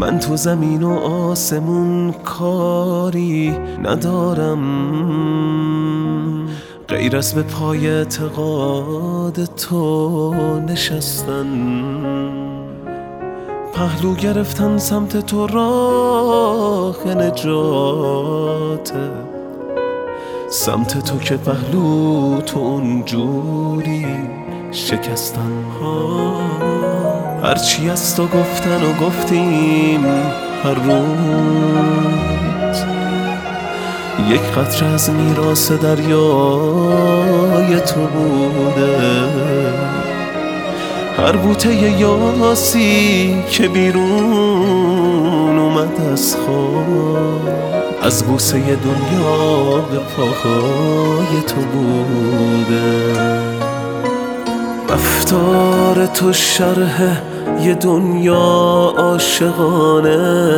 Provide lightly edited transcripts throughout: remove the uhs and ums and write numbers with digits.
من تو زمین و آسمون کاری ندارم غیر از به پای اعتقاد تو نشستن. پهلو گرفتن سمت تو راه نجاته، سمت تو که پهلو تو اونجوری شکستن. هرچی از تو گفتن و گفتیم هر روز، یک قطره از میراث دریای تو بوده. هر بوته یاسی که بیرون اومد از خواب، از بوسه دنیا به پاهای تو بوده. رفتار تو شرح یه دنیا عاشقانه،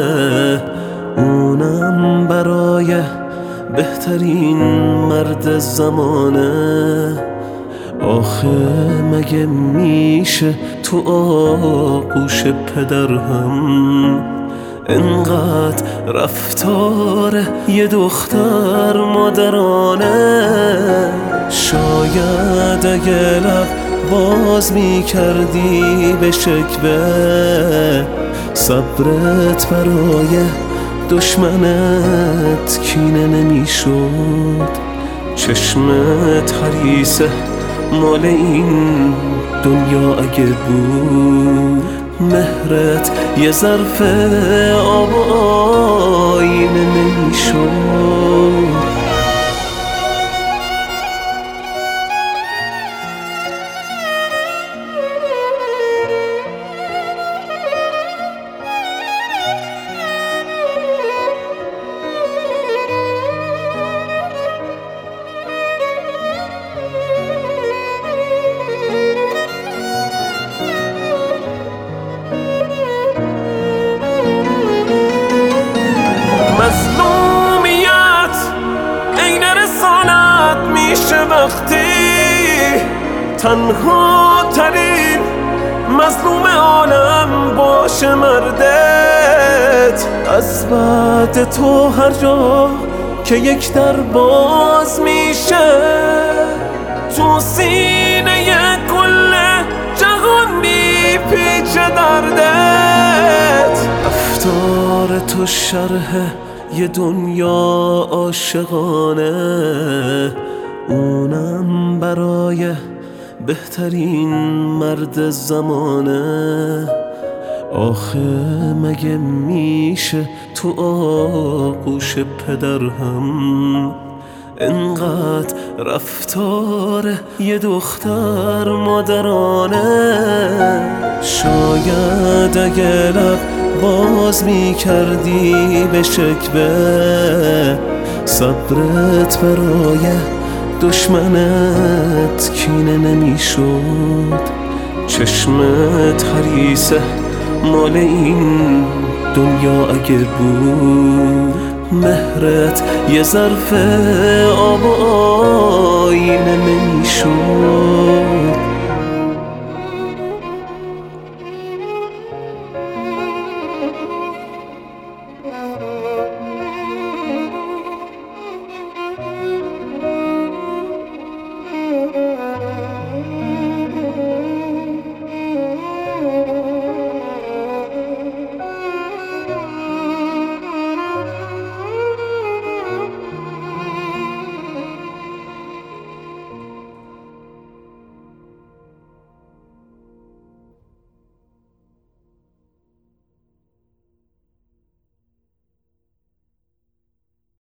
اونم برای بهترین مرد زمانه. آخه مگه میشه تو آغوش پدر هم انقدر رفتار یه دختر مادرانه؟ شاید اگه لب باز میکردی به شکوه، صبرت برای دشمنت کینه نمیشد. چشمت حریصه مال این دنیا اگه بود، مهرت یه ظرف آب و آینه نمیشد. مظلومیت عین رسالت میشه وقتی تنها ترین مظلوم عالم باشه مردت. از بعد تو هر جا که یک در باز میشه، تو سینه کل جهان میپیچه دردت. رفتار تو شرح یه دنیا عاشقانه، اونم برای بهترین مرد زمانه. آخه مگه میشه تو آغوش پدر هم انقدر رفتار یه دختر مادرانه؟ شاید اگه لب باز میکردی به شکوه، صبرت برای دشمنت کینه نمیشد. چشمت حریصه مال این دنیا اگه بود، مهرت یه ظرف آب و